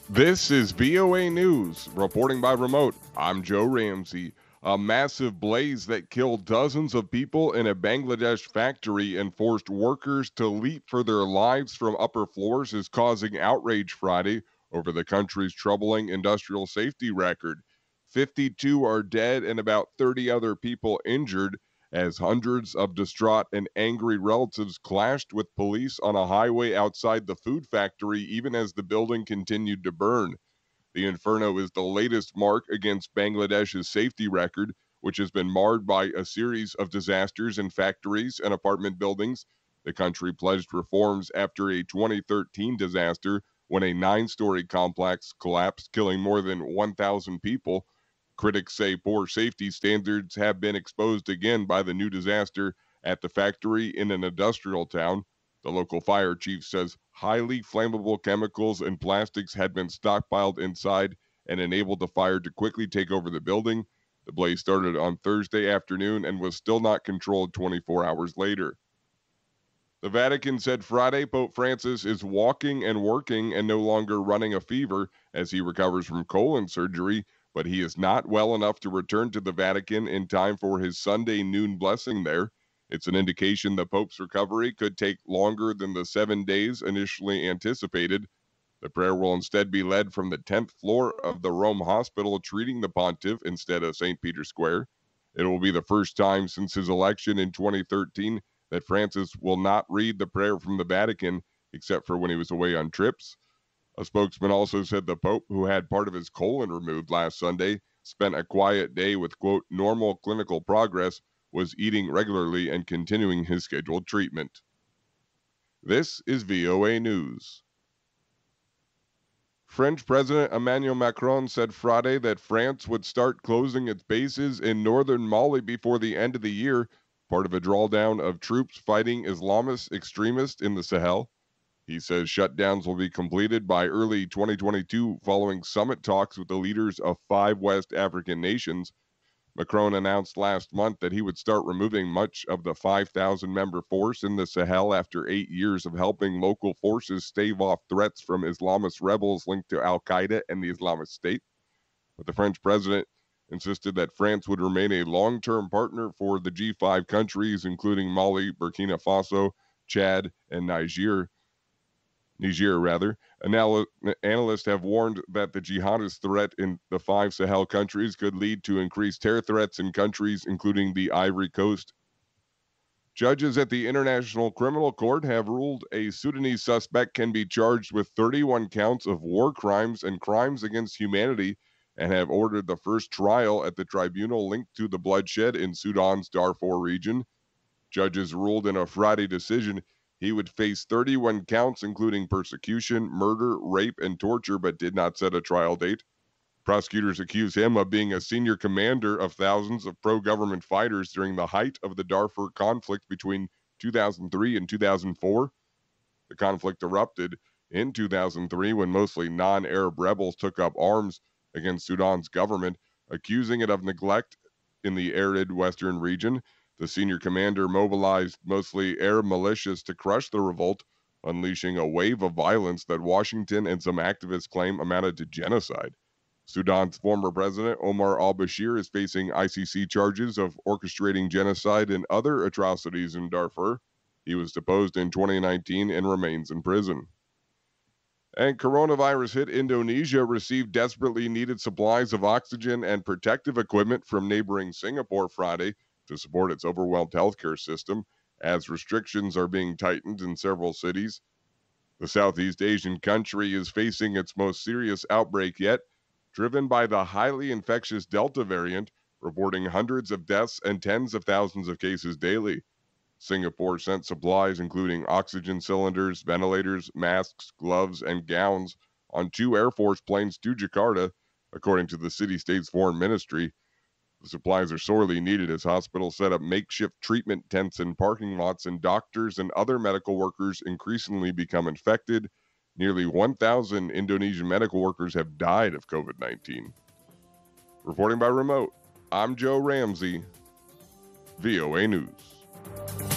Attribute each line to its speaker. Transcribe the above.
Speaker 1: This is VOA News, reporting by remote. I'm Joe Ramsey. A massive blaze that killed dozens of people in a Bangladesh factory and forced workers to leap for their lives from upper floors is causing outrage Friday over the country's troubling industrial safety record. 52 are dead and about 30 other people injured as hundreds of distraught and angry relatives clashed with police on a highway outside the food factory even as the building continued to burn. The inferno is the latest mark against Bangladesh's safety record, which has been marred by a series of disasters in factories and apartment buildings. The country pledged reforms after a 2013 disaster when a 9 story complex collapsed, killing more than 1,000 people. Critics say poor safety standards have been exposed again by the new disaster at the factory in an industrial town. The local fire chief says highly flammable chemicals and plastics had been stockpiled inside and enabled the fire to quickly take over the building. The blaze started on Thursday afternoon and was still not controlled 24 hours later. The Vatican said Friday Pope Francis is walking and working and no longer running a fever as he recovers from colon surgery, but he is not well enough to return to the Vatican in time for his Sunday noon blessing there. It's an indication the Pope's recovery could take longer than the 7 days initially anticipated. The prayer will instead be led from the 10th floor of the Rome Hospital treating the pontiff instead of St. Peter's Square. It will be the first time since his election in 2013 that Francis will not read the prayer from the Vatican except for when he was away on trips. A spokesman also said the Pope, who had part of his colon removed last Sunday, spent a quiet day with, quote, normal clinical progress, was eating regularly and continuing his scheduled treatment. This is VOA News. French President Emmanuel Macron said Friday that France would start closing its bases in northern Mali before the end of the year, part of a drawdown of troops fighting Islamist extremists in the Sahel. He says shutdowns will be completed by early 2022 following summit talks with the leaders of 5 West African nations. Macron announced last month that he would start removing much of the 5,000-member force in the Sahel after 8 years of helping local forces stave off threats from Islamist rebels linked to al-Qaeda and the Islamic State. But the French president insisted that France would remain a long-term partner for the G5 countries, including Mali, Burkina Faso, Chad, and Niger. Analysts have warned that the jihadist threat in the 5 Sahel countries could lead to increased terror threats in countries including the Ivory Coast. Judges at the International Criminal Court have ruled a Sudanese suspect can be charged with 31 counts of war crimes and crimes against humanity and have ordered the first trial at the tribunal linked to the bloodshed in Sudan's Darfur region. Judges ruled in a Friday decision he would face 31 counts, including persecution, murder, rape, and torture, but did not set a trial date. Prosecutors accuse him of being a senior commander of thousands of pro-government fighters during the height of the Darfur conflict between 2003 and 2004. The conflict erupted in 2003 when mostly non-Arab rebels took up arms against Sudan's government, accusing it of neglect in the arid western region. The senior commander mobilized mostly Arab militias to crush the revolt, unleashing a wave of violence that Washington and some activists claim amounted to genocide. Sudan's former president, Omar al-Bashir, is facing ICC charges of orchestrating genocide and other atrocities in Darfur. He was deposed in 2019 and remains in prison. And coronavirus hit Indonesia received desperately needed supplies of oxygen and protective equipment from neighboring Singapore Friday to support its overwhelmed healthcare system as restrictions are being tightened in several cities. The Southeast Asian country is facing its most serious outbreak yet, driven by the highly infectious Delta variant, reporting hundreds of deaths and tens of thousands of cases daily. Singapore sent supplies including oxygen cylinders, ventilators, masks, gloves, and gowns on 2 Air Force planes to Jakarta, according to the city-state's foreign ministry. The supplies are sorely needed as hospitals set up makeshift treatment tents in parking lots, and doctors and other medical workers increasingly become infected. Nearly 1,000 Indonesian medical workers have died of COVID-19. Reporting by remote, I'm Joe Ramsey, VOA News.